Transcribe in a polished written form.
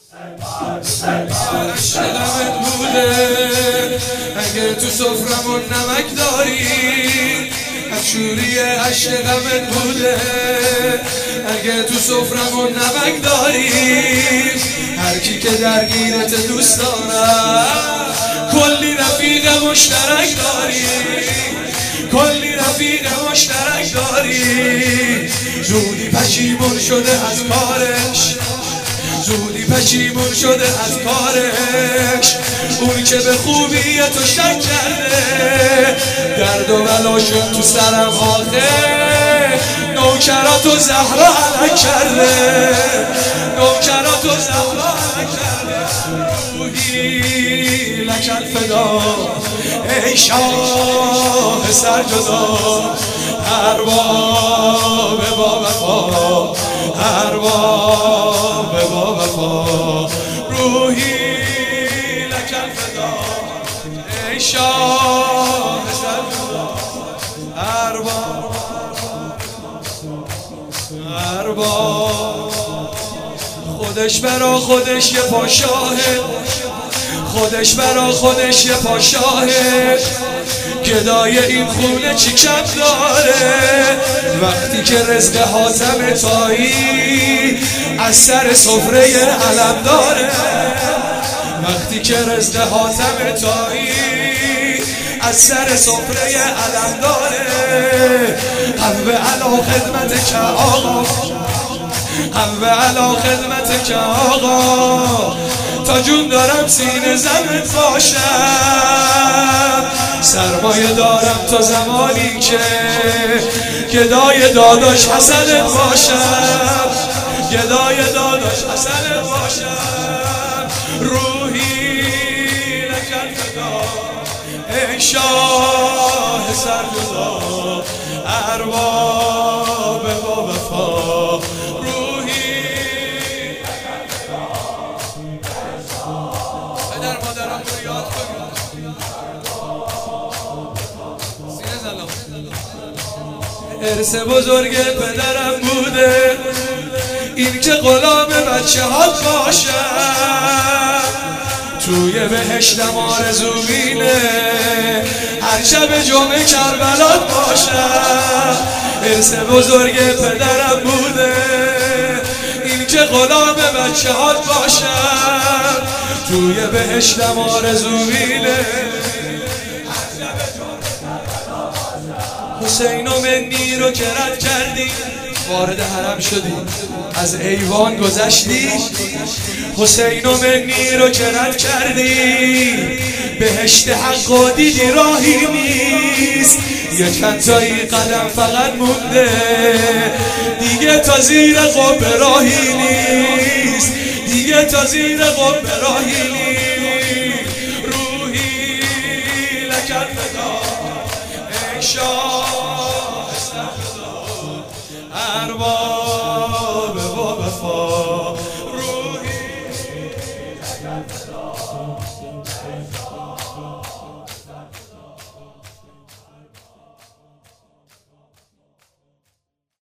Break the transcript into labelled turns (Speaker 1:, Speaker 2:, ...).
Speaker 1: عشقمت بوده اگه تو سفرمون نمک داری، افشوری عشقمت بوده اگه تو سفرمون نمک داری. هر کی که درگیرت دوست دارم، کلی رفیق مشترک داری، کلی رفیق مشترک داری. زودی پشیمون شده از کارش، زودی پشیمون شده از کارش. اون که به خوبی تو شک کرده، درد و بلاشون تو سرم آخه. نوکراتو زهرا علک کرده، نوکراتو زهرا علک کرده. روحی لک الفدا ای شاه سرجدا، ارباب با وفا، ارباب با وفا. روحی لک الفدا ای شاه سرجدا، ارباب ارباب. خودش برا خودش یه پاشاهه، خودش برا خودش یه پاشاهه. گدای این خونه چی کم داره، وقتی که رزق حاتم طایی از سر سفره علم داره. وقتی که رزق حاتم طایی از سر سفره علم داره. قلب علا خدمت که آقا، قلب علا خدمت که آقا. تا جون دارم سینه زمت باشم، سرمایه دارم تا زمانی که گدای داداش حسنت باشم، گدای داداش حسنت باشم. روحی لک الفدا ای شاه سرجدا، ارباب با وفا. روحی لک الفدا. پدر مادرم رو یاد کنید، ارث بزرگ پدرم بوده این که غلام بچه هات باشم. توی بهشتم آرزومینه هر شب جمعه کربلات باشم. ارث بزرگ پدرم بوده این که غلام بچه هات باشم. توی بهشتم آرزومینه حسین و منی رو که رد کردی، وارد حرم شدی از ایوان گذشتی. حسین و منی رو که رد کردی، بهشت حق و دیدی راهی نیست. یک چندتایی قدم فقط مونده، دیگه تا زیر قبه راهی نیست، دیگه تا زیر قبه راهی نیست. روحی لک الفدا ای شاه سرجدا، ارباب با وفا. روحی لک الفدا.